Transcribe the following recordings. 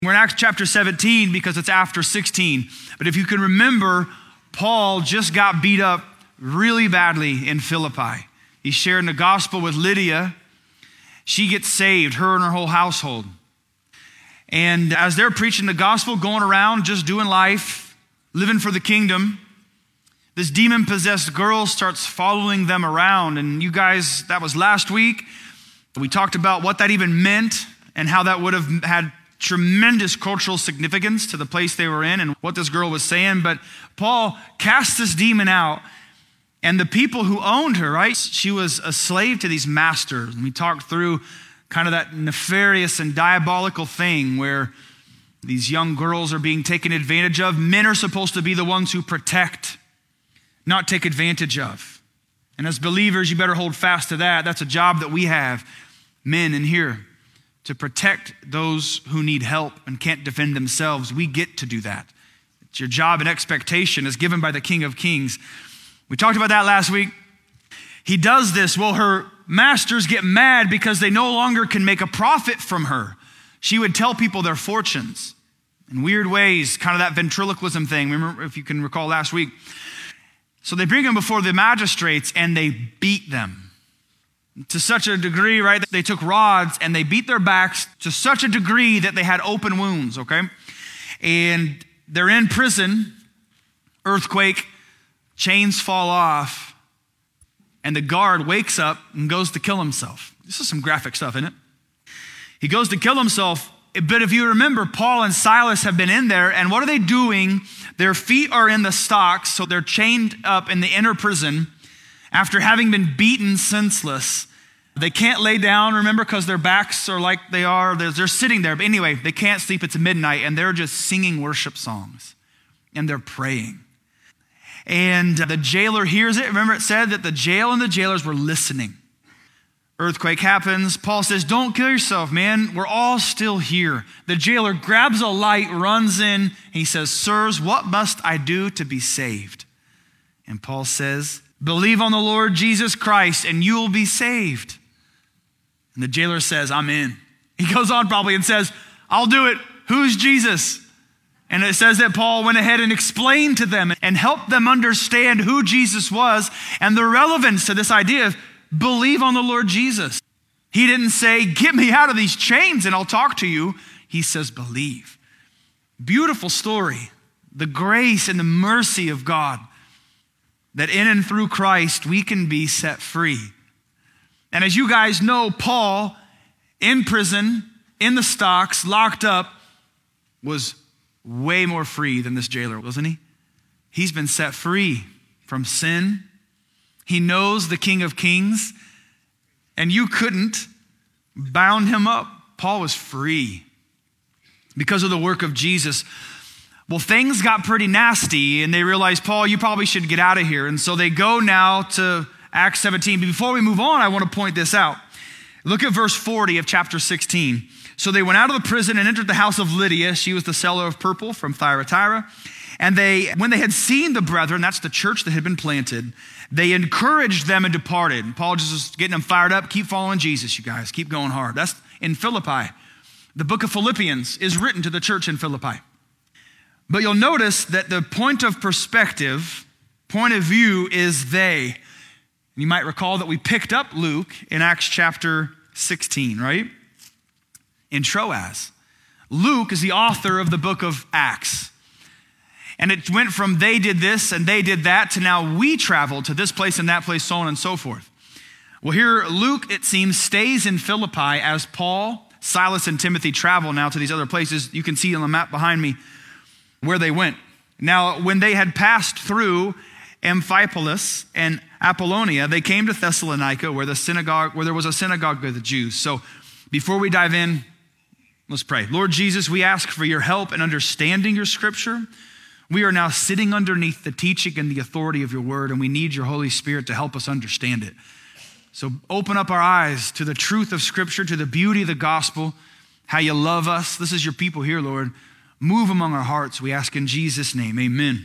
We're in Acts chapter 17 because it's after 16. But if you can remember, Paul just got beat up really badly in Philippi. He's sharing the gospel with Lydia. She gets saved, her and her whole household. And as they're preaching the gospel, going around, just doing life, living for the kingdom, this demon-possessed girl starts following them around. And you guys, that was last week. We talked about what that even meant and how that would have had tremendous cultural significance to the place they were in and what this girl was saying. But Paul cast this demon out, and the people who owned her, right? She was a slave to these masters. And we talked through kind of that nefarious and diabolical thing where these young girls are being taken advantage of. Men are supposed to be the ones who protect, not take advantage of. And as believers, you better hold fast to that. That's a job that we have, men in here, to protect those who need help and can't defend themselves. We get to do that. It's your job and expectation as given by the King of Kings. We talked about that last week. He does this. Well, her masters get mad because they no longer can make a profit from her. She would tell people their fortunes in weird ways, kind of that ventriloquism thing. Remember, if you can recall last week. So they bring them before the magistrates and they beat them to such a degree, right? They took rods and they beat their backs to such a degree that they had open wounds, okay? And they're in prison, earthquake, chains fall off, and the guard wakes up and goes to kill himself. This is some graphic stuff, isn't it? He goes to kill himself, but if you remember, Paul and Silas have been in there, and what are they doing? Their feet are in the stocks, so they're chained up in the inner prison after having been beaten senseless. They can't lay down, remember, because their backs are like they are. They're sitting there. But anyway, they can't sleep. It's midnight, and they're just singing worship songs, and they're praying. And the jailer hears it. Remember, it said that the jail and the jailers were listening. Earthquake happens. Paul says, don't kill yourself, man. We're all still here. The jailer grabs a light, runs in. And he says, sirs, what must I do to be saved? And Paul says, believe on the Lord Jesus Christ and you will be saved. And the jailer says, I'm in. He goes on probably and says, I'll do it. Who's Jesus? And it says that Paul went ahead and explained to them and helped them understand who Jesus was and the relevance to this idea of believe on the Lord Jesus. He didn't say, get me out of these chains and I'll talk to you. He says, believe. Beautiful story. The grace and the mercy of God, that in and through Christ, we can be set free. And as you guys know, Paul, in prison, in the stocks, locked up, was way more free than this jailer, wasn't he? He's been set free from sin. He knows the King of Kings, and you couldn't bound him up. Paul was free because of the work of Jesus. Well, things got pretty nasty, and they realized, Paul, you probably should get out of here. And so they go now to Acts 17. But before we move on, I want to point this out. Look at verse 40 of chapter 16. So they went out of the prison and entered the house of Lydia. She was the seller of purple from Thyatira. And when they had seen the brethren, that's the church that had been planted, they encouraged them and departed. And Paul just was getting them fired up. Keep following Jesus, you guys. Keep going hard. That's in Philippi. The book of Philippians is written to the church in Philippi. But you'll notice that the point of perspective, point of view is they. You might recall that we picked up Luke in Acts chapter 16, right? In Troas. Luke is the author of the book of Acts. And it went from they did this and they did that to now we traveled to this place and that place, so on and so forth. Well, here Luke, it seems, stays in Philippi as Paul, Silas, and Timothy travel now to these other places. You can see on the map behind me where they went. Now, when they had passed through Amphipolis and Apollonia, they came to Thessalonica where there was a synagogue of the Jews. So before we dive in, let's pray. Lord Jesus, we ask for your help in understanding your scripture. We are now sitting underneath the teaching and the authority of your word, and we need your Holy Spirit to help us understand it. So open up our eyes to the truth of scripture, to the beauty of the gospel, how you love us. This is your people here, Lord. Move among our hearts, we ask in Jesus' name, amen.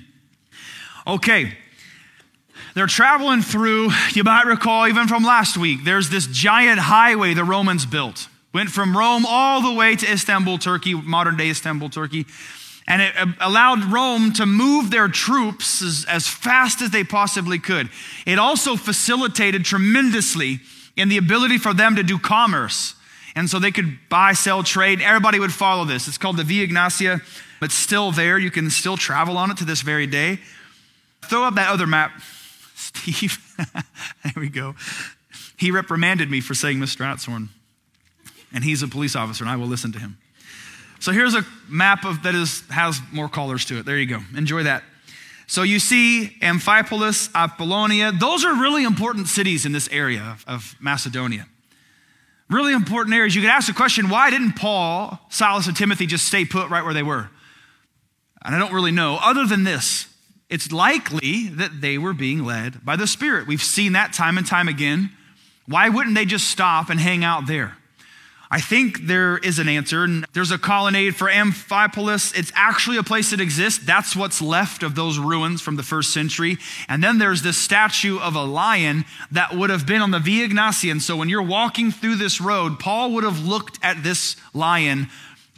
Okay, they're traveling through, you might recall even from last week, there's this giant highway the Romans built, Went from Rome all the way to Istanbul, Turkey, modern day Istanbul, Turkey. And it allowed Rome to move their troops as fast as they possibly could. It also facilitated tremendously in the ability for them to do commerce. And so they could buy, sell, trade. Everybody would follow this. It's called the Via Egnatia. It's still there. You can still travel on it to this very day. Throw up that other map, Steve. There we go. He reprimanded me for saying Mr. Atzhorn. And he's a police officer, and I will listen to him. So here's a map that has more colors to it. There you go. Enjoy that. So you see Amphipolis, Apollonia. Those are really important cities in this area of Macedonia. Really important areas. You could ask the question, why didn't Paul, Silas, and Timothy just stay put right where they were? And I don't really know. Other than this, it's likely that they were being led by the Spirit. We've seen that time and time again. Why wouldn't they just stop and hang out there? I think there is an answer. And there's a colonnade for Amphipolis. It's actually a place that exists. That's what's left of those ruins from the first century. And then there's this statue of a lion that would have been on the Via Egnatia. And so when you're walking through this road, Paul would have looked at this lion,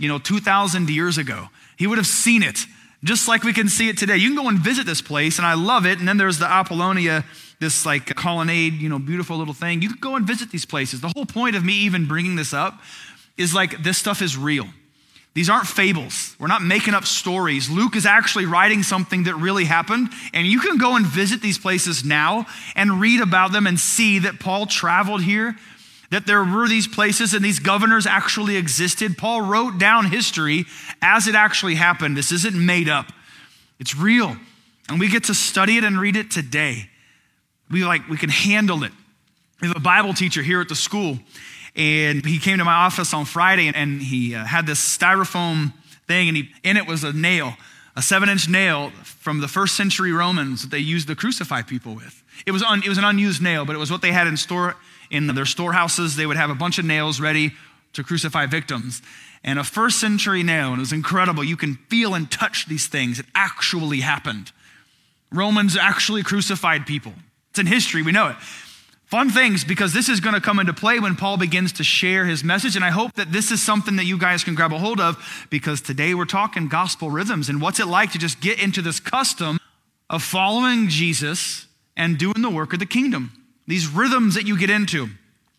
2,000 years ago. He would have seen it, just like we can see it today. You can go and visit this place, and I love it. And then there's the Apollonia, this like colonnade, beautiful little thing. You can go and visit these places. The whole point of me even bringing this up is like this stuff is real. These aren't fables. We're not making up stories. Luke is actually writing something that really happened, and you can go and visit these places now and read about them and see that Paul traveled here, that there were these places and these governors actually existed. Paul wrote down history as it actually happened. This isn't made up. It's real, and we get to study it and read it today. We can handle it. We have a Bible teacher here at the school, and he came to my office on Friday, and he had this styrofoam thing, and in it was a nail, a 7-inch nail from the first century Romans that they used to crucify people with. It was an unused nail, but it was what they had in their storehouses. They would have a bunch of nails ready to crucify victims. And a first century nail, and it was incredible. You can feel and touch these things. It actually happened. Romans actually crucified people. It's in history, we know it. Fun things, because this is going to come into play when Paul begins to share his message. And I hope that this is something that you guys can grab a hold of, because today we're talking gospel rhythms and what's it like to just get into this custom of following Jesus and doing the work of the kingdom. These rhythms that you get into.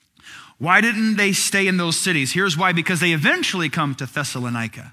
Why didn't they stay in those cities? Here's why: because they eventually come to Thessalonica.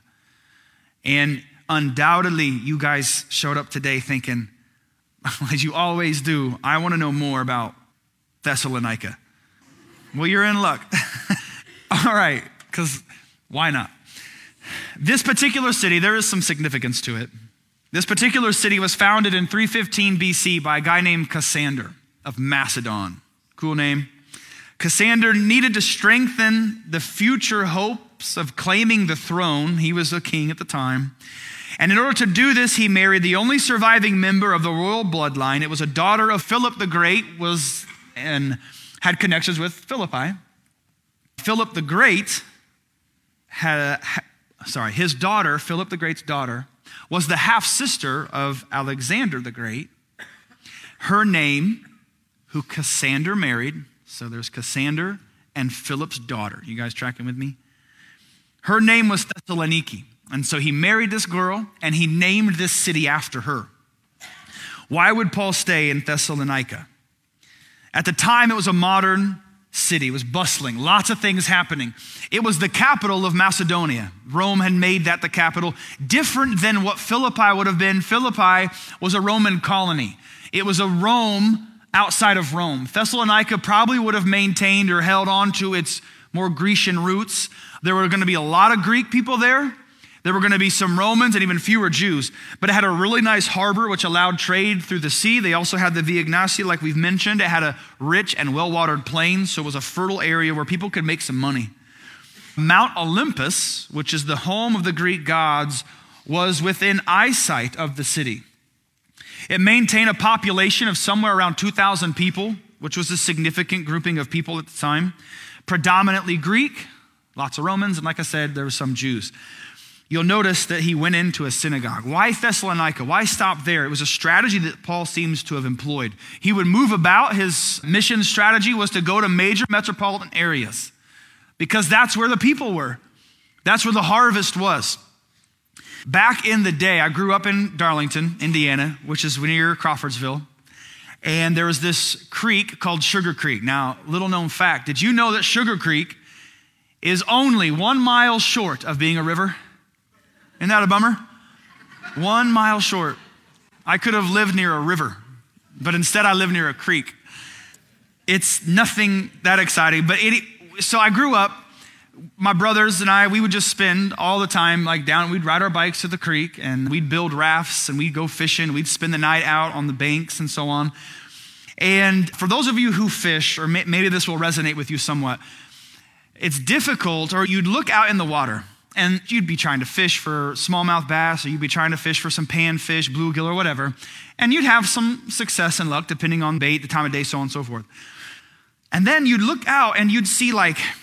And undoubtedly, you guys showed up today thinking, as you always do, I want to know more about Thessalonica. Well, you're in luck. All right, because why not? This particular city, there is some significance to it. This particular city was founded in 315 BC by a guy named Cassander of Macedon. Cool name. Cassander needed to strengthen the future hopes of claiming the throne. He was a king at the time. And in order to do this, he married the only surviving member of the royal bloodline. It was a daughter of Philip the Great, and had connections with Philippi. Philip the Great his daughter, Philip the Great's daughter, was the half-sister of Alexander the Great. Her name, who Cassander married, so there's Cassander and Philip's daughter. You guys tracking with me? Her name was Thessaloniki. And so he married this girl, and he named this city after her. Why would Paul stay in Thessalonica? At the time, it was a modern city. It was bustling, lots of things happening. It was the capital of Macedonia. Rome had made that the capital. Different than what Philippi would have been. Philippi was a Roman colony. It was a Rome outside of Rome. Thessalonica probably would have maintained or held on to its more Grecian roots. There were going to be a lot of Greek people there. There were going to be some Romans and even fewer Jews. But it had a really nice harbor which allowed trade through the sea. They also had the Via Egnatia, like we've mentioned. It had a rich and well-watered plain, so it was a fertile area where people could make some money. Mount Olympus, which is the home of the Greek gods, was within eyesight of the city. It maintained a population of somewhere around 2,000 people, which was a significant grouping of people at the time. Predominantly Greek, lots of Romans, and like I said, there were some Jews. You'll notice that he went into a synagogue. Why Thessalonica? Why stop there? It was a strategy that Paul seems to have employed. He would move about. His mission strategy was to go to major metropolitan areas. because that's where the people were. That's where the harvest was. Back in the day, I grew up in Darlington, Indiana, which is near Crawfordsville. And there was this creek called Sugar Creek. Now, little known fact, did you know that Sugar Creek is only 1 mile short of being a river? Isn't that a bummer? 1 mile short. I could have lived near a river, but instead I live near a creek. It's nothing that exciting, but so I grew up. My brothers and I, we would just spend all the time we'd ride our bikes to the creek and we'd build rafts and we'd go fishing. We'd spend the night out on the banks and so on. And for those of you who fish, or maybe this will resonate with you somewhat, it's difficult, or you'd look out in the water and you'd be trying to fish for smallmouth bass, or you'd be trying to fish for some panfish, bluegill, or whatever. And you'd have some success and luck depending on bait, the time of day, so on and so forth. And then you'd look out and you'd see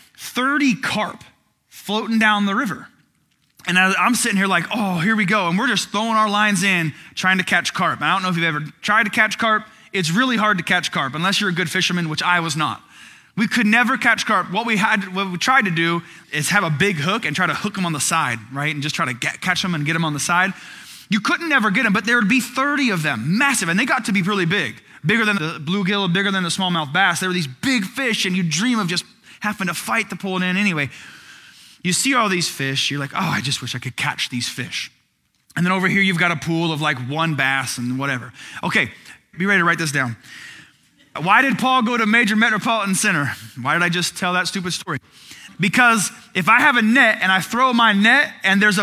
30 carp floating down the river. And I'm sitting here oh, here we go. And we're just throwing our lines in, trying to catch carp. I don't know if you've ever tried to catch carp. It's really hard to catch carp unless you're a good fisherman, which I was not. We could never catch carp. What we tried to do is have a big hook and try to hook them on the side, right? And just try to catch them and get them on the side. You couldn't never get them, but there would be 30 of them, massive. And they got to be really big, bigger than the bluegill, bigger than the smallmouth bass. They were these big fish, and you dream of just having to fight to pull it in anyway. You see all these fish, you're like, oh, I just wish I could catch these fish. And then over here, you've got a pool of 1 bass and whatever. Okay, be ready to write this down. Why did Paul go to major metropolitan center? Why did I just tell that stupid story? Because if I have a net and I throw my net and there's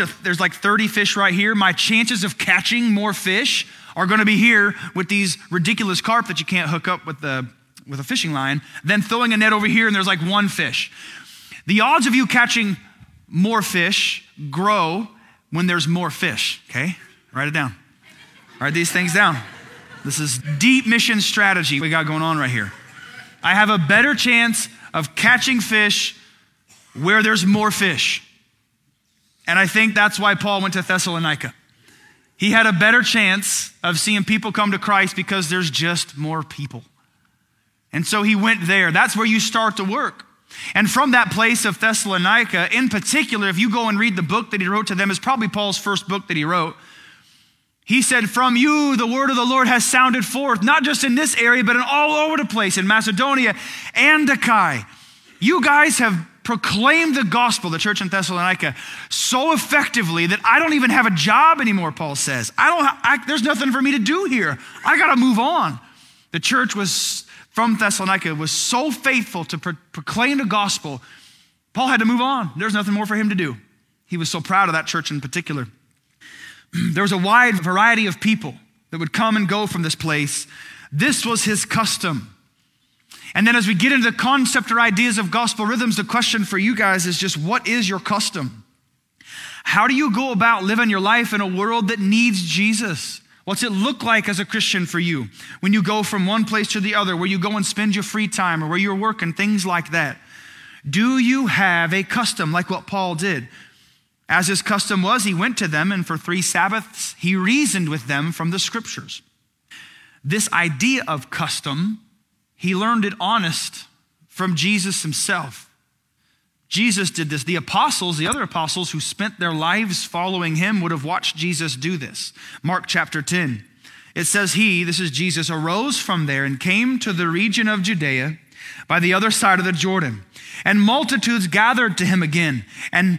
30 fish right here, my chances of catching more fish are gonna be here with these ridiculous carp that you can't hook up with a fishing line, then throwing a net over here and there's 1 fish. The odds of you catching more fish grow when there's more fish, okay? Write it down. Write these things down. This is deep mission strategy we got going on right here. I have a better chance of catching fish where there's more fish. And I think that's why Paul went to Thessalonica. He had a better chance of seeing people come to Christ because there's just more people. And so he went there. That's where you start to work. And from that place of Thessalonica, in particular, if you go and read the book that he wrote to them, it's probably Paul's first book that he wrote. He said, from you, the word of the Lord has sounded forth, not just in this area, but in all over the place, in Macedonia and Achaia. You guys have proclaimed the gospel, the church in Thessalonica, so effectively that I don't even have a job anymore, Paul says. There's nothing for me to do here. I got to move on. The church from Thessalonica was so faithful to proclaim the gospel, Paul had to move on. There's nothing more for him to do. He was so proud of that church in particular. There was a wide variety of people that would come and go from this place. This was his custom. And then as we get into the concept or ideas of gospel rhythms, the question for you guys is just, what is your custom? How do you go about living your life in a world that needs Jesus? What's it look like as a Christian for you when you go from one place to the other, where you go and spend your free time or where you're working, things like that? Do you have a custom like what Paul did? As his custom was, he went to them, and for 3 Sabbaths, he reasoned with them from the scriptures. This idea of custom, he learned it honest from Jesus himself. Jesus did this. The other apostles who spent their lives following him would have watched Jesus do this. Mark chapter 10. It says this is Jesus, arose from there and came to the region of Judea by the other side of the Jordan. And multitudes gathered to him again. And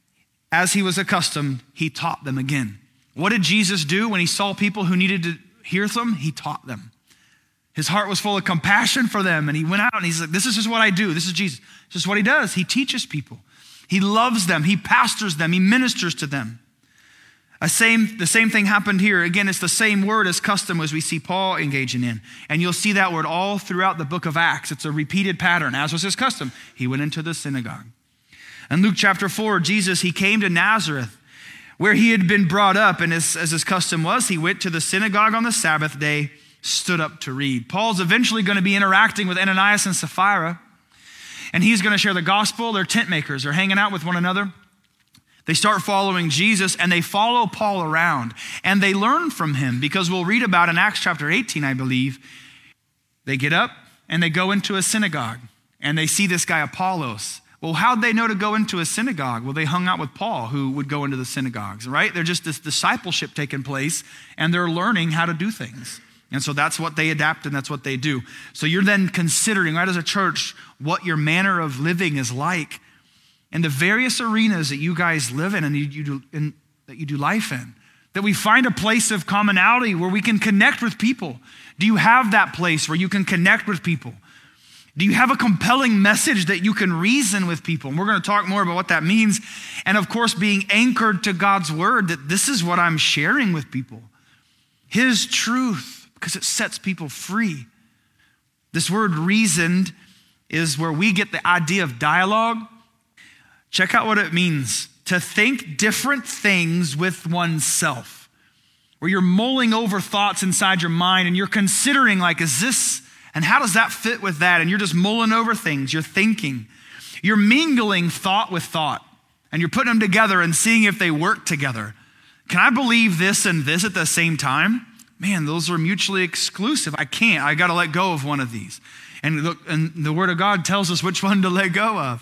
as he was accustomed, he taught them again. What did Jesus do when he saw people who needed to hear them? He taught them. His heart was full of compassion for them, and he went out and he's like, this is just what I do. This is Jesus. This is what he does. He teaches people. He loves them. He pastors them. He ministers to them. The same thing happened here. Again, it's the same word as custom as we see Paul engaging in. And you'll see that word all throughout the book of Acts. It's a repeated pattern, as was his custom. He went into the synagogue. In Luke chapter 4, Jesus, he came to Nazareth, where he had been brought up, and as his custom was, he went to the synagogue on the Sabbath day, stood up to read. Paul's eventually going to be interacting with Ananias and Sapphira, and he's going to share the gospel. They're tent makers. They're hanging out with one another. They start following Jesus, and they follow Paul around, and they learn from him, because we'll read about in Acts chapter 18, I believe, they get up, and they go into a synagogue, and they see this guy Apollos Well, how'd they know to go into a synagogue? Well, they hung out with Paul, who would go into the synagogues, right? They're just this discipleship taking place, and they're learning how to do things. And so that's what they adapt, and that's what they do. So you're then considering, right, as a church, what your manner of living is like in the various arenas that you guys live in and that you do life in. That we find a place of commonality where we can connect with people. Do you have that place where you can connect with people? Do you have a compelling message that you can reason with people? And we're going to talk more about what that means. And of course, being anchored to God's word, that this is what I'm sharing with people. His truth, because it sets people free. This word reasoned is where we get the idea of dialogue. Check out what it means. To think different things with oneself. Where you're mulling over thoughts inside your mind and you're considering like, is this, and how does that fit with that? And you're just mulling over things, you're thinking. You're mingling thought with thought. And you're putting them together and seeing if they work together. Can I believe this and this at the same time? Man, those are mutually exclusive. I can't, I gotta let go of one of these. And the word of God tells us which one to let go of.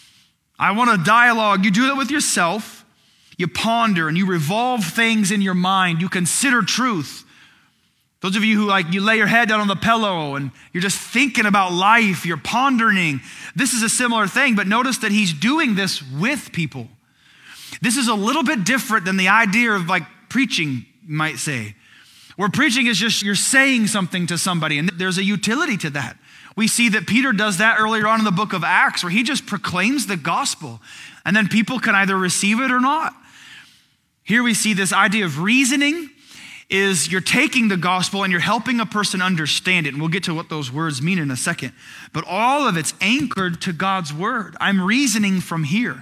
I want a dialogue. You do that with yourself. You ponder and you revolve things in your mind. You consider truth. Those of you who you lay your head down on the pillow and you're just thinking about life, you're pondering. This is a similar thing, but notice that he's doing this with people. This is a little bit different than the idea of preaching, you might say. Where preaching is just you're saying something to somebody, and there's a utility to that. We see that Peter does that earlier on in the book of Acts, where he just proclaims the gospel, and then people can either receive it or not. Here we see this idea of reasoning is you're taking the gospel and you're helping a person understand it, and we'll get to what those words mean in a second. But all of it's anchored to God's word. I'm reasoning from here.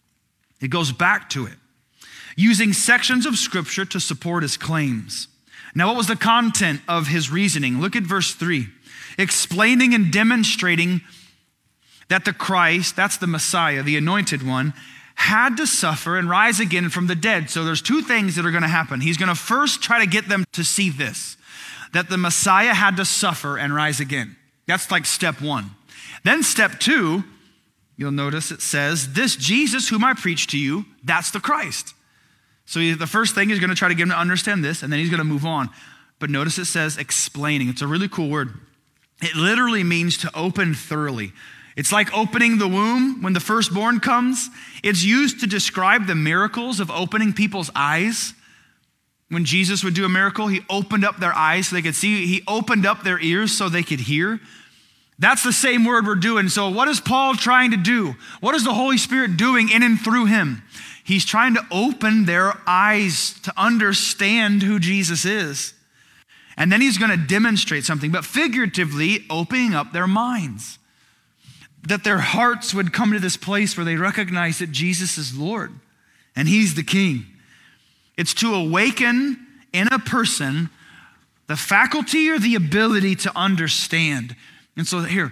It goes back to it, using sections of scripture to support his claims. Now, what was the content of his reasoning? Look at verse 3. Explaining and demonstrating that the Christ, that's the Messiah, the anointed one, had to suffer and rise again from the dead. So there's two things that are going to happen. He's going to first try to get them to see this, that the Messiah had to suffer and rise again. That's like step one. Then step two, you'll notice it says, this Jesus whom I preach to you, that's the Christ. So the first thing is going to try to get him to understand this, and then he's going to move on. But notice it says explaining. It's a really cool word. It literally means to open thoroughly. It's like opening the womb when the firstborn comes. It's used to describe the miracles of opening people's eyes. When Jesus would do a miracle, he opened up their eyes so they could see. He opened up their ears so they could hear. That's the same word we're doing. So what is Paul trying to do? What is the Holy Spirit doing in and through him? He's trying to open their eyes to understand who Jesus is. And then he's going to demonstrate something, but figuratively opening up their minds. That their hearts would come to this place where they recognize that Jesus is Lord and he's the King. It's to awaken in a person the faculty or the ability to understand. And so here,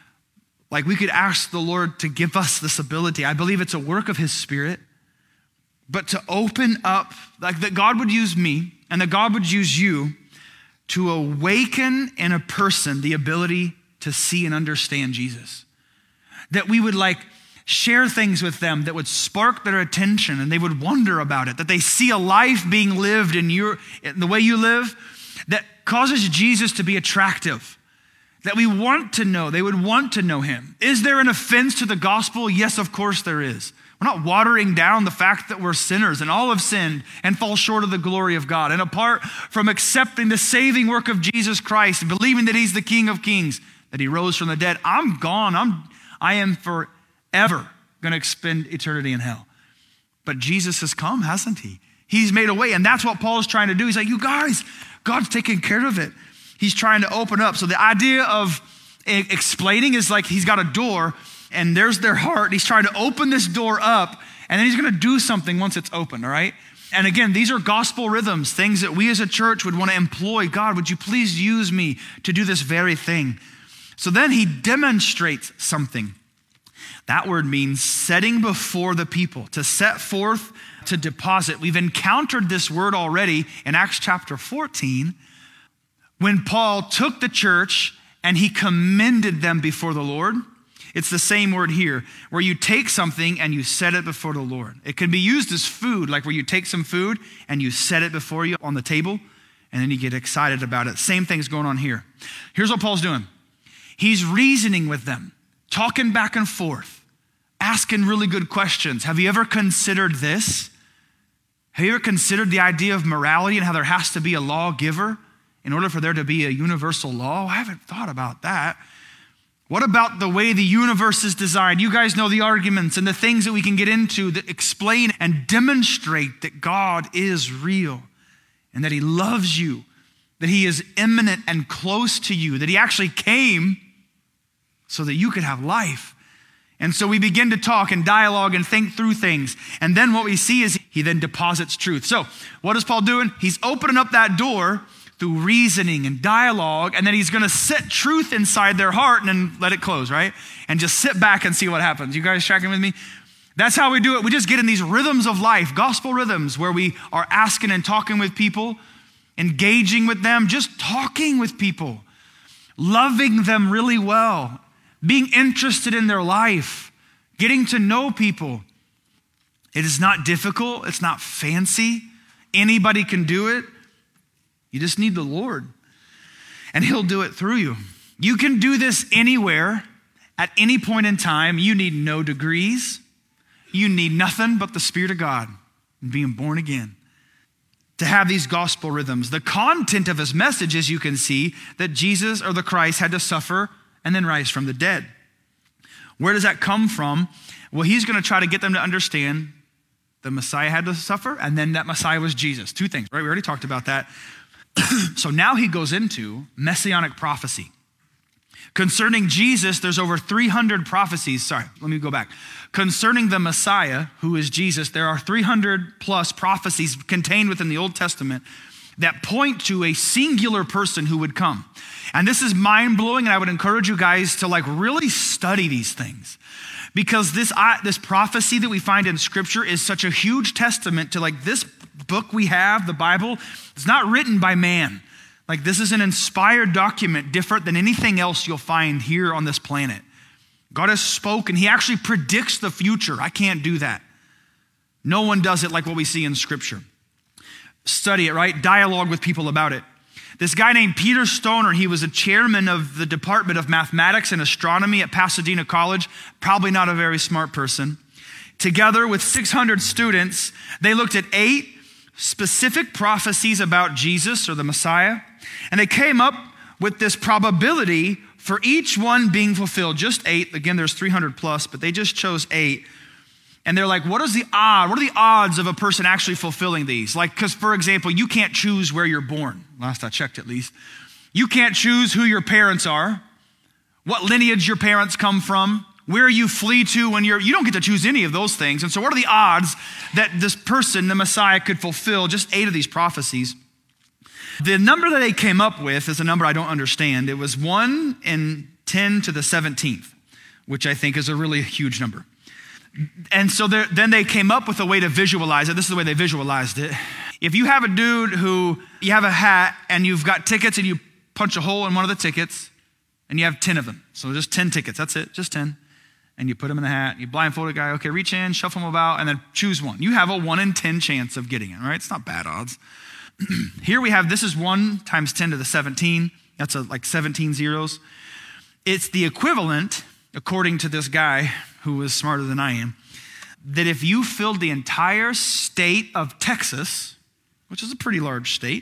we could ask the Lord to give us this ability. I believe it's a work of his Spirit, but to open up, that God would use me and that God would use you to awaken in a person the ability to see and understand Jesus. That we would share things with them that would spark their attention and they would wonder about it. That they see a life being lived in the way you live that causes Jesus to be attractive. That we want to know, they would want to know him. Is there an offense to the gospel? Yes, of course there is. We're not watering down the fact that we're sinners and all have sinned and fall short of the glory of God. And apart from accepting the saving work of Jesus Christ and believing that he's the King of Kings, that he rose from the dead, I'm gone. I am forever going to spend eternity in hell. But Jesus has come, hasn't he? He's made a way. And that's what Paul is trying to do. He's like, you guys, God's taking care of it. He's trying to open up. So the idea of explaining is he's got a door and there's their heart. He's trying to open this door up and then he's going to do something once it's open, all right? And again, these are gospel rhythms, things that we as a church would want to employ. God, would you please use me to do this very thing? So then he demonstrates something. That word means setting before the people, to set forth, to deposit. We've encountered this word already in Acts chapter 14 when Paul took the church and he commended them before the Lord. It's the same word here, where you take something and you set it before the Lord. It can be used as food, like where you take some food and you set it before you on the table, and then you get excited about it. Same thing's going on here. Here's what Paul's doing. He's reasoning with them, talking back and forth, asking really good questions. Have you ever considered this? Have you ever considered the idea of morality and how there has to be a lawgiver in order for there to be a universal law? I haven't thought about that. What about the way the universe is designed? You guys know the arguments and the things that we can get into that explain and demonstrate that God is real and that he loves you, that he is imminent and close to you, that he actually came so that you could have life. And so we begin to talk and dialogue and think through things. And then what we see is he then deposits truth. So what is Paul doing? He's opening up that door through reasoning and dialogue, and then he's going to set truth inside their heart and then let it close, right? And just sit back and see what happens. You guys tracking with me? That's how we do it. We just get in these rhythms of life, gospel rhythms, where we are asking and talking with people, engaging with them, just talking with people, loving them really well, being interested in their life, getting to know people. It is not difficult. It's not fancy. Anybody can do it. You just need the Lord, and he'll do it through you. You can do this anywhere, at any point in time. You need no degrees. You need nothing but the Spirit of God and being born again to have these gospel rhythms. The content of his message, as you can see, that Jesus or the Christ had to suffer and then rise from the dead. Where does that come from? Well, he's going to try to get them to understand the Messiah had to suffer, and then that Messiah was Jesus. Two things, right? We already talked about that. So now he goes into messianic prophecy. Concerning Jesus, there's over 300 prophecies. Sorry, let me go back. Concerning the Messiah, who is Jesus, there are 300 plus prophecies contained within the Old Testament that point to a singular person who would come. And this is mind-blowing, and I would encourage you guys to really study these things. Because this prophecy that we find in Scripture is such a huge testament to this book we have, the Bible. It's not written by man. This is an inspired document, different than anything else you'll find here on this planet. God has spoken. He actually predicts the future. I can't do that. No one does it like what we see in Scripture. Study it, right? Dialogue with people about it. This guy named Peter Stoner, he was a chairman of the Department of Mathematics and Astronomy at Pasadena College. Probably not a very smart person. Together with 600 students, they looked at 8 specific prophecies about Jesus or the Messiah, and they came up with this probability for each one being fulfilled. Just 8. Again, there's 300 plus, but they just chose 8. And they're like, what are the odds of a person actually fulfilling these? Because for example, you can't choose where you're born. Last I checked, at least. You can't choose who your parents are, what lineage your parents come from, where you flee to when you don't get to choose any of those things. And so what are the odds that this person, the Messiah, could fulfill just 8 of these prophecies? The number that they came up with is a number I don't understand. It was 1 in 10 to the 17th, which I think is a really huge number. And so then they came up with a way to visualize it. This is the way they visualized it. If you have a dude who, you have a hat and you've got tickets and you punch a hole in one of the tickets and you have 10 of them. So just 10 tickets, that's it, just 10. And you put them in the hat, you blindfold a guy, okay, reach in, shuffle them about, and then choose one. You have a 1 in 10 chance of getting it, right? It's not bad odds. Here we have, this is 1 times 10 to the 17. That's 17 zeros. It's the equivalent, according to this guy who was smarter than I am, that if you filled the entire state of Texas, which is a pretty large state,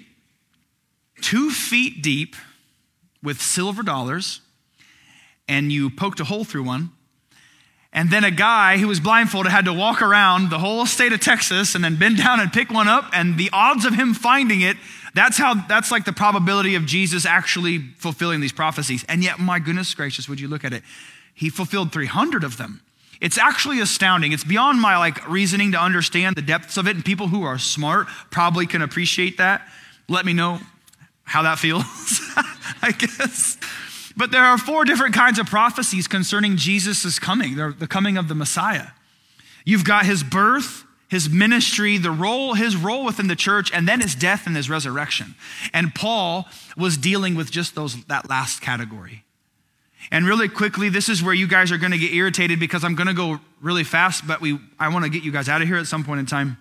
2 feet deep with silver dollars, and you poked a hole through one, and then a guy who was blindfolded had to walk around the whole state of Texas and then bend down and pick one up, and the odds of him finding it, that's the probability of Jesus actually fulfilling these prophecies. And yet, my goodness gracious, would you look at it? He fulfilled 300 of them. It's actually astounding. It's beyond my reasoning to understand the depths of it, and people who are smart probably can appreciate that. Let me know how that feels, I guess. But there are 4 different kinds of prophecies concerning Jesus' coming, the coming of the Messiah. You've got his birth, his ministry, his role within the church, and then his death and his resurrection. And Paul was dealing with just that last category. And really quickly, this is where you guys are going to get irritated because I'm going to go really fast, but I want to get you guys out of here at some point in time.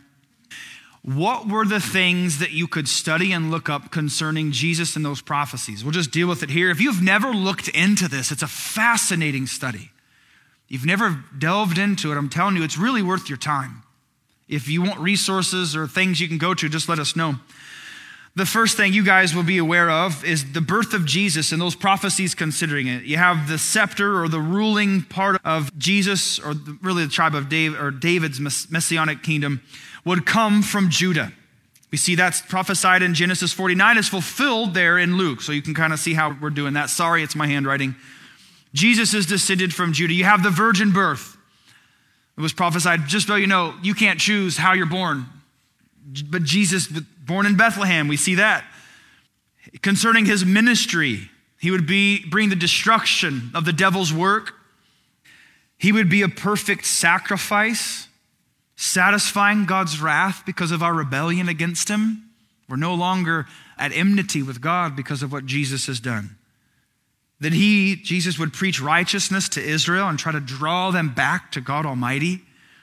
What were the things that you could study and look up concerning Jesus and those prophecies? We'll just deal with it here. If you've never looked into this, it's a fascinating study. You've never delved into it, I'm telling you, it's really worth your time. If you want resources or things you can go to, just let us know. The first thing you guys will be aware of is the birth of Jesus and those prophecies considering it. You have the scepter or the ruling part of Jesus, or really the tribe of David, or David's messianic kingdom, would come from Judah. We see that's prophesied in Genesis 49. It's fulfilled there in Luke, so you can kind of see how we're doing that. Sorry, it's my handwriting. Jesus is descended from Judah. You have the virgin birth. It was prophesied, just so you know, you can't choose how you're born. But Jesus, born in Bethlehem, we see that. Concerning his ministry, he would bring the destruction of the devil's work. He would be a perfect sacrifice, satisfying God's wrath because of our rebellion against him. We're no longer at enmity with God because of what Jesus has done. That Jesus would preach righteousness to Israel and try to draw them back to God Almighty.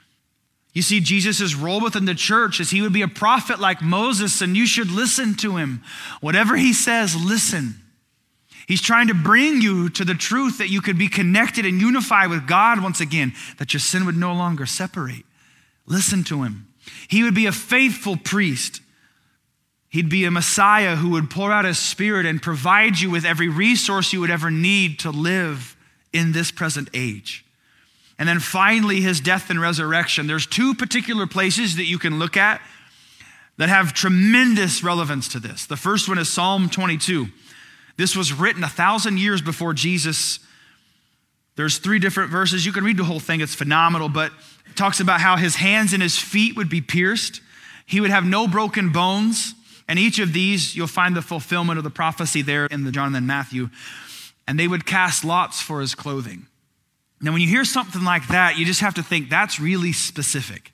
You see, Jesus' role within the church is he would be a prophet like Moses, and you should listen to him. Whatever he says, listen. He's trying to bring you to the truth that you could be connected and unified with God once again, that your sin would no longer separate. Listen to him. He would be a faithful priest. He'd be a Messiah who would pour out his Spirit and provide you with every resource you would ever need to live in this present age. And then finally, his death and resurrection. There's two particular places that you can look at that have tremendous relevance to this. The first one is Psalm 22. This was written 1,000 years before Jesus. There's 3 different verses. You can read the whole thing. It's phenomenal, but it talks about how his hands and his feet would be pierced. He would have no broken bones. And each of these, you'll find the fulfillment of the prophecy there in the John and Matthew. And they would cast lots for his clothing. Now, when you hear something like that, you just have to think that's really specific.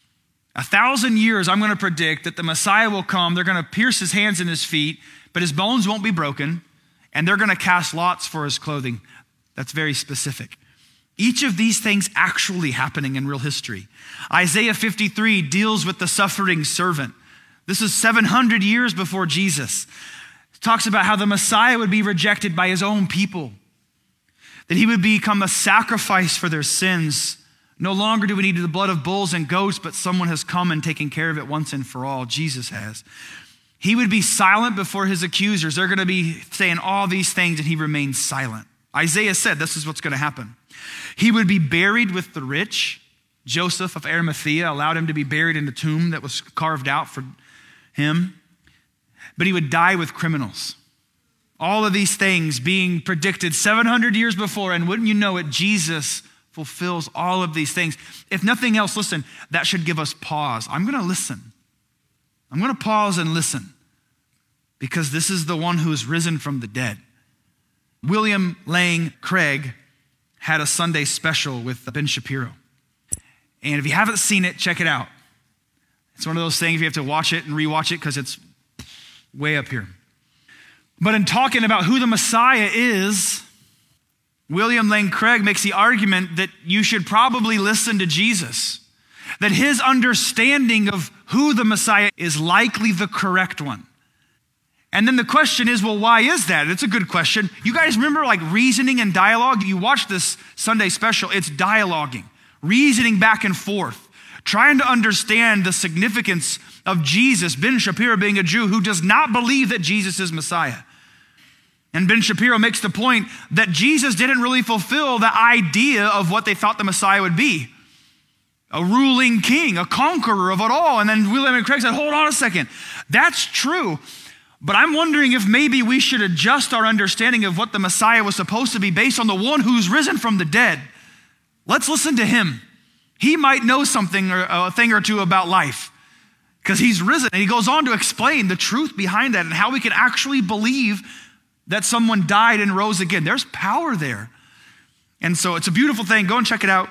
1,000 years, I'm going to predict that the Messiah will come. They're going to pierce his hands and his feet, but his bones won't be broken. And they're going to cast lots for his clothing. That's very specific. Each of these things actually happening in real history. Isaiah 53 deals with the suffering servant. This is 700 years before Jesus. It talks about how the Messiah would be rejected by his own people. That he would become a sacrifice for their sins. No longer do we need the blood of bulls and goats, but someone has come and taken care of it once and for all. Jesus has. He would be silent before his accusers. They're going to be saying all these things and he remains silent. Isaiah said this is what's going to happen. He would be buried with the rich. Joseph of Arimathea allowed him to be buried in the tomb that was carved out for him. But he would die with criminals. All of these things being predicted 700 years before, and wouldn't you know it, Jesus fulfills all of these things. If nothing else, listen, that should give us pause. I'm going to listen. I'm going to pause and listen because this is the one who is risen from the dead. William Lane Craig had a Sunday special with Ben Shapiro. And if you haven't seen it, check it out. It's one of those things you have to watch it and rewatch it because it's way up here. But in talking about who the Messiah is, William Lane Craig makes the argument that you should probably listen to Jesus. That his understanding of who the Messiah is likely the correct one. And then the question is, well, why is that? It's a good question. You guys remember like reasoning and dialogue? You watch this Sunday special, it's dialoguing, reasoning back and forth, trying to understand the significance of Jesus. Ben Shapiro being a Jew who does not believe that Jesus is Messiah. And Ben Shapiro makes the point that Jesus didn't really fulfill the idea of what they thought the Messiah would be. A ruling king, a conqueror of it all. And then William and Craig said, hold on a second. That's true. But I'm wondering if maybe we should adjust our understanding of what the Messiah was supposed to be based on the one who's risen from the dead. Let's listen to him. He might know something or a thing or two about life because he's risen. And he goes on to explain the truth behind that and how we can actually believe that someone died and rose again. There's power there. And so it's a beautiful thing. Go and check it out.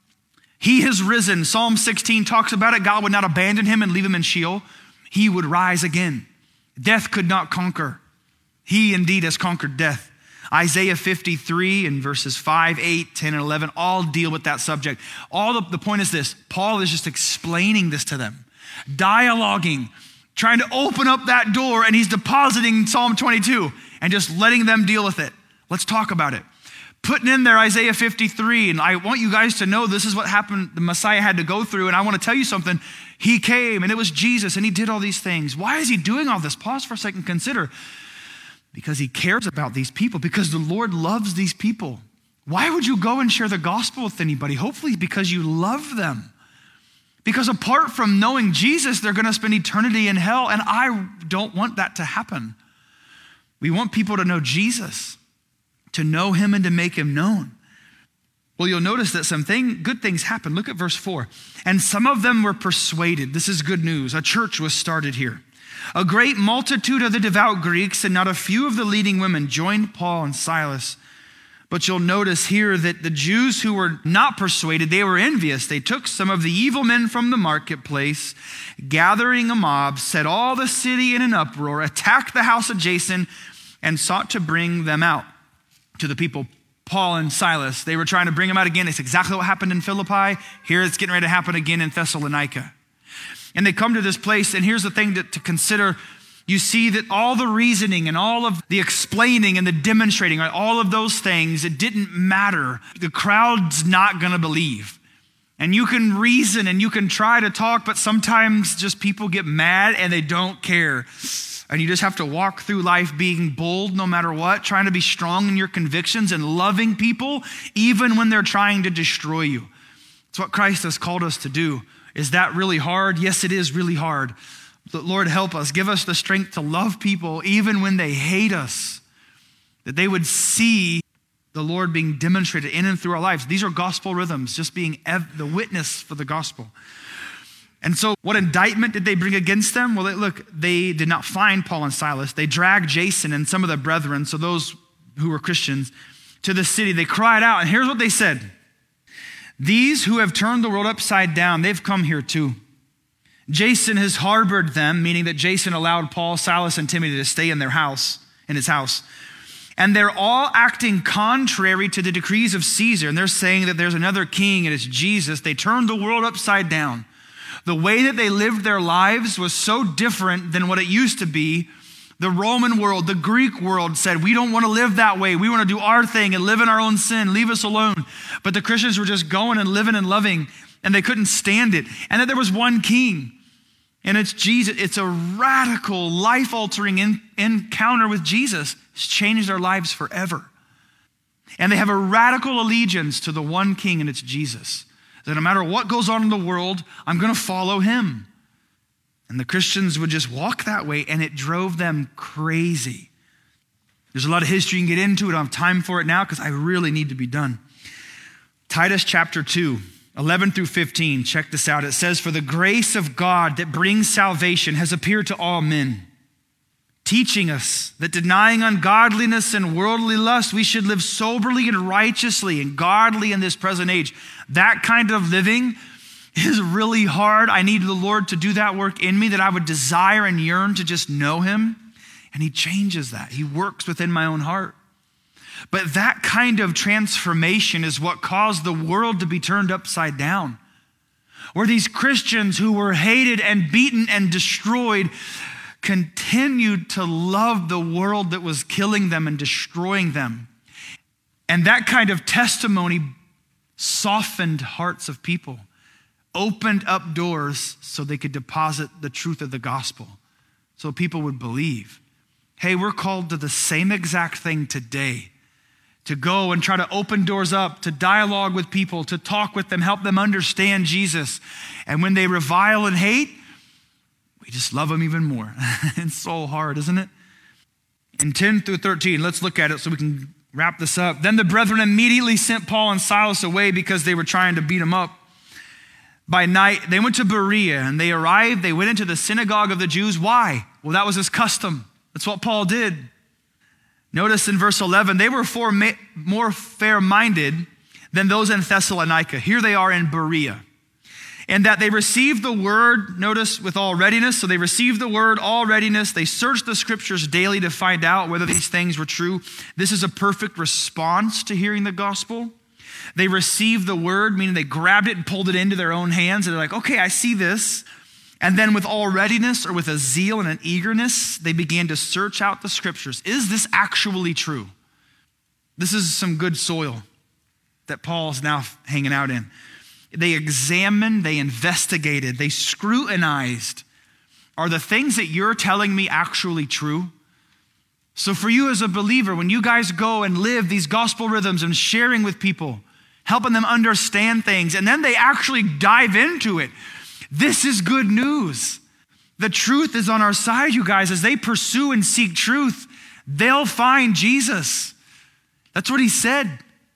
He has risen. Psalm 16 talks about it. God would not abandon him and leave him in Sheol. He would rise again. Death could not conquer. He indeed has conquered death. Isaiah 53 and verses 5, 8, 10, and 11 all deal with that subject. The point is this: Paul is just explaining this to them, dialoguing, trying to open up that door, and he's depositing Psalm 22 and just letting them deal with it. Let's talk about it. Putting in there Isaiah 53, and I want you guys to know this is what happened, the Messiah had to go through, and I want to tell you something. He came, and it was Jesus, and he did all these things. Why is he doing all this? Pause for a second, consider. Because he cares about these people, because the Lord loves these people. Why would you go and share the gospel with anybody? Hopefully because you love them. Because apart from knowing Jesus, they're going to spend eternity in hell, and I don't want that to happen. We want people to know Jesus, to know him and to make him known. Well, you'll notice that good things happen. Look at verse 4. And some of them were persuaded. This is good news. A church was started here. A great multitude of the devout Greeks and not a few of the leading women joined Paul and Silas. But you'll notice here that the Jews who were not persuaded, they were envious. They took some of the evil men from the marketplace, gathering a mob, set all the city in an uproar, attacked the house of Jason, and sought to bring them out. To the people, Paul and Silas, they were trying to bring them out again. It's exactly what happened in Philippi. Here it's getting ready to happen again in Thessalonica. And they come to this place, and here's the thing to consider. You see that all the reasoning and all of the explaining and the demonstrating, right, all of those things, it didn't matter. The crowd's not going to believe. And you can reason and you can try to talk, but sometimes just people get mad and they don't care. And you just have to walk through life being bold no matter what, trying to be strong in your convictions and loving people even when they're trying to destroy you. It's what Christ has called us to do. Is that really hard? Yes, it is really hard. But Lord, help us. Give us the strength to love people even when they hate us, that they would see the Lord being demonstrated in and through our lives. These are gospel rhythms, just being the witness for the gospel. And so what indictment did they bring against them? Well, look, they did not find Paul and Silas. They dragged Jason and some of the brethren, so those who were Christians, to the city. They cried out, and here's what they said. These who have turned the world upside down, they've come here too. Jason has harbored them, meaning that Jason allowed Paul, Silas, and Timothy to stay in his house. And they're all acting contrary to the decrees of Caesar. And they're saying that there's another king and it's Jesus. They turned the world upside down. The way that they lived their lives was so different than what it used to be. The Roman world, the Greek world said, we don't want to live that way. We want to do our thing and live in our own sin. Leave us alone. But the Christians were just going and living and loving, and they couldn't stand it. And that there was one king, and it's Jesus. It's a radical, life-altering encounter with Jesus. It's changed their lives forever. And they have a radical allegiance to the one king, and it's Jesus. That no matter what goes on in the world, I'm going to follow him. And the Christians would just walk that way, and it drove them crazy. There's a lot of history you can get into. I don't have time for it now because I really need to be done. Titus chapter 2, 11 through 15. Check this out. It says, for the grace of God that brings salvation has appeared to all men, teaching us that denying ungodliness and worldly lust, we should live soberly and righteously and godly in this present age. That kind of living is really hard. I need the Lord to do that work in me, that I would desire and yearn to just know him. And he changes that. He works within my own heart. But that kind of transformation is what caused the world to be turned upside down. Where these Christians who were hated and beaten and destroyed continued to love the world that was killing them and destroying them. And that kind of testimony softened hearts of people, opened up doors so they could deposit the truth of the gospel, so people would believe. Hey, we're called to the same exact thing today, to go and try to open doors up, to dialogue with people, to talk with them, help them understand Jesus. And when they revile and hate, we just love them even more. It's so hard, isn't it? In 10 through 13, let's look at it so we can wrap this up. Then the brethren immediately sent Paul and Silas away because they were trying to beat them up. By night, they went to Berea, and they arrived. They went into the synagogue of the Jews. Why? Well, that was his custom. That's what Paul did. Notice in verse 11, they were more fair-minded than those in Thessalonica. Here they are in Berea. And that they received the word, notice, with all readiness. So they received the word, all readiness. They searched the scriptures daily to find out whether these things were true. This is a perfect response to hearing the gospel. They received the word, meaning they grabbed it and pulled it into their own hands. And they're like, okay, I see this. And then with all readiness, or with a zeal and an eagerness, they began to search out the scriptures. Is this actually true? This is some good soil that Paul's now hanging out in. They examined, they investigated, they scrutinized. Are the things that you're telling me actually true? So for you as a believer, when you guys go and live these gospel rhythms and sharing with people, helping them understand things, and then they actually dive into it, this is good news. The truth is on our side, you guys. As they pursue and seek truth, they'll find Jesus. That's what he said.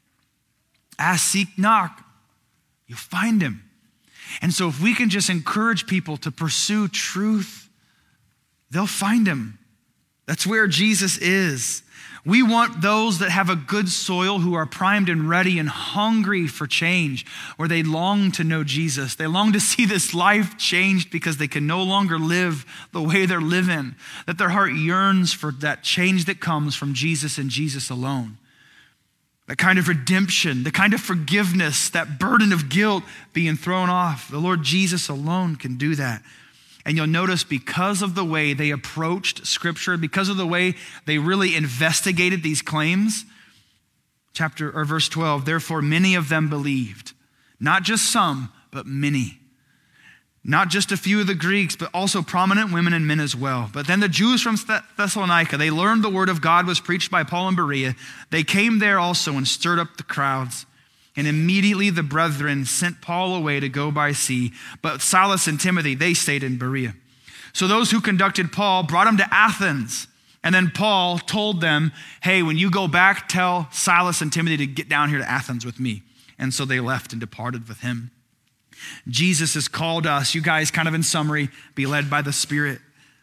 Ask, seek, knock. You'll find him. And so if we can just encourage people to pursue truth, they'll find him. That's where Jesus is. We want those that have a good soil, who are primed and ready and hungry for change, where they long to know Jesus. They long to see this life changed because they can no longer live the way they're living, that their heart yearns for that change that comes from Jesus and Jesus alone. That kind of redemption, the kind of forgiveness, that burden of guilt being thrown off. The Lord Jesus alone can do that. And you'll notice, because of the way they approached Scripture, because of the way they really investigated these claims, verse 12, therefore many of them believed. Not just some, but many. Not just a few of the Greeks, but also prominent women and men as well. But then the Jews from Thessalonica, they learned the word of God was preached by Paul and Berea. They came there also and stirred up the crowds. And immediately the brethren sent Paul away to go by sea. But Silas and Timothy, they stayed in Berea. So those who conducted Paul brought him to Athens. And then Paul told them, hey, when you go back, tell Silas and Timothy to get down here to Athens with me. And so they left and departed with him. Jesus has called us, you guys, kind of in summary, be led by the Spirit.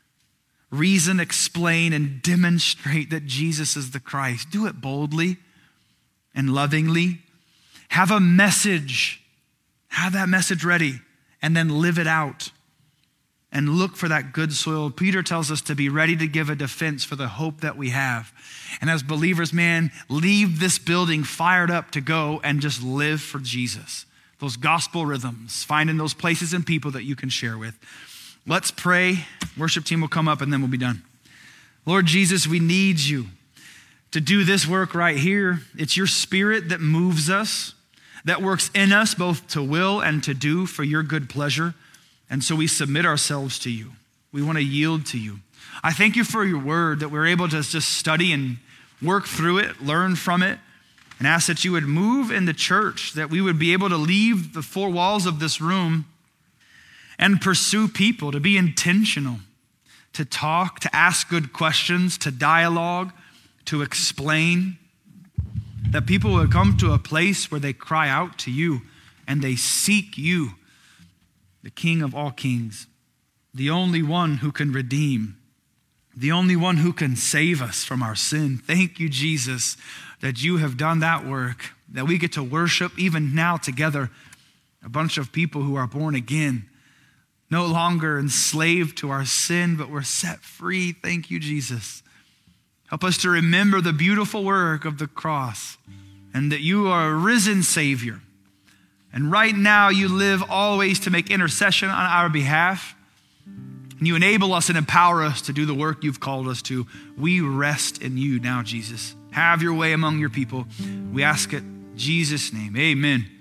Reason, explain, and demonstrate that Jesus is the Christ. Do it boldly and lovingly. Have a message. Have that message ready, and then live it out. And look for that good soil. Peter tells us to be ready to give a defense for the hope that we have. And as believers, man, leave this building fired up to go and just live for Jesus. Those gospel rhythms, finding those places and people that you can share with. Let's pray. Worship team will come up and then we'll be done. Lord Jesus, we need you to do this work right here. It's your Spirit that moves us, that works in us both to will and to do for your good pleasure. And so we submit ourselves to you. We want to yield to you. I thank you for your word, that we're able to just study and work through it, learn from it, and ask that you would move in the church, that we would be able to leave the four walls of this room and pursue people, to be intentional, to talk, to ask good questions, to dialogue, to explain, that people would come to a place where they cry out to you and they seek you, the King of all kings, the only one who can redeem, the only one who can save us from our sin. Thank you, Jesus, that you have done that work, that we get to worship even now together, a bunch of people who are born again, no longer enslaved to our sin, but we're set free. Thank you, Jesus. Help us to remember the beautiful work of the cross, and that you are a risen Savior. And right now you live always to make intercession on our behalf. And you enable us and empower us to do the work you've called us to. We rest in you now, Jesus. Have your way among your people. We ask it in Jesus' name. Amen.